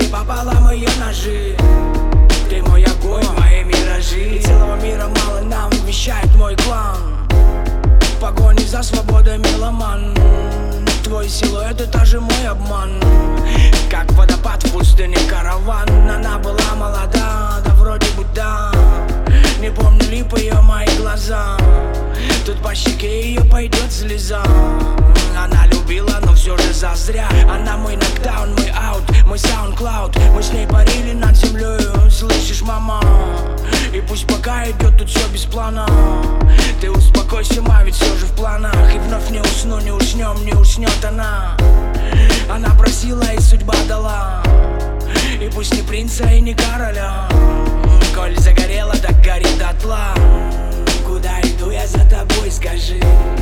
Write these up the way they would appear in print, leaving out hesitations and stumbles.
Крошили пополам ее ножи. Ты мой огонь, мои миражи. И целого мира мало нам, вещает мой клан. В погоне за свободой меломан. Твой силуэт — это же мой обман. Как водопад в пустыне караван. Она была молода, да вроде бы да. Не помню ли по ее мои глаза. Тут по щеке ее пойдет слеза. Она любила, но все же зазря. Она мой нокдаун, мой аут, мой саундклауд. Мы с ней парили над землей, слышишь, мама? И пусть пока идет тут все без плана. Ты успокойся, ма, ведь все же в планах. И вновь не усну, не уснем, не уснет она. Она просила, и судьба дала. И пусть не принца и не короля. Коль загорела, так гори дотла. Куда иду я за тобой, скажи?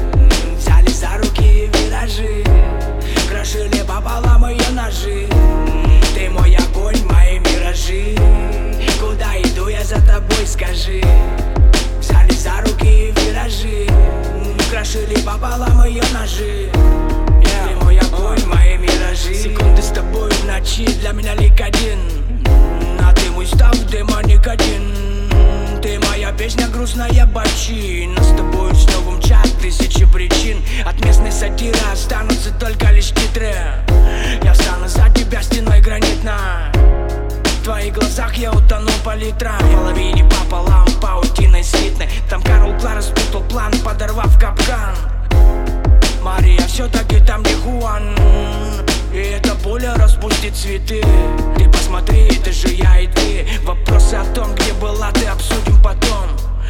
Взяли за руки виражи. Крошили пополам ее ножи. Ты мой огонь, мои миражи. Куда иду я за тобой, скажи? Взяли за руки виражи. Крошили пополам ее ножи. Ты мой огонь, мои миражи. Секунды с тобой в ночи для меня лик один. А ты мой став, демоник один. Ты моя песня, грустная бачи. Нас с тобой снова мчат тысячи причин. От местной сатиры останутся только лишь титры. Я встану за тебя стеной гранитной. В твоих глазах я утону по литрам. Половине пополам, паутиной слитной. Там Карл Клара спутал план, подорвав капкан. Мария все-таки там, где Хуан. И эта пуля распустит цветы. Ты посмотри, это же я и ты. Вопросы о том, где была, ты обсудим потом.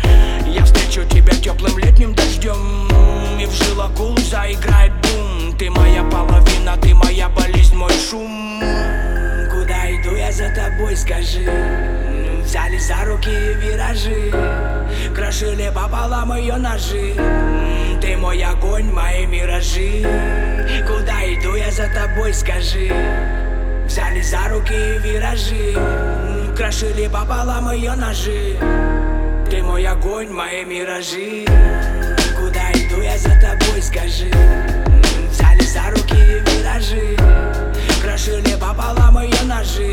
Я встречу тебя теплым летним дождем. И в жилах гул заиграет бум. Ты моя половина, ты моя болезнь, мой шум. Куда иду я за тобой, скажи? Взяли за руки виражи. Крошили пополам ее ножи. Ты мой огонь, мои миражи. Куда иду я за тобой, скажи? Взяли за руки виражи. Крошили пополам ее ножи. Ты мой огонь, мои миражи. Куда иду я за тобой, скажи? Взяли за руки виражи. Крошили пополам ее ножи.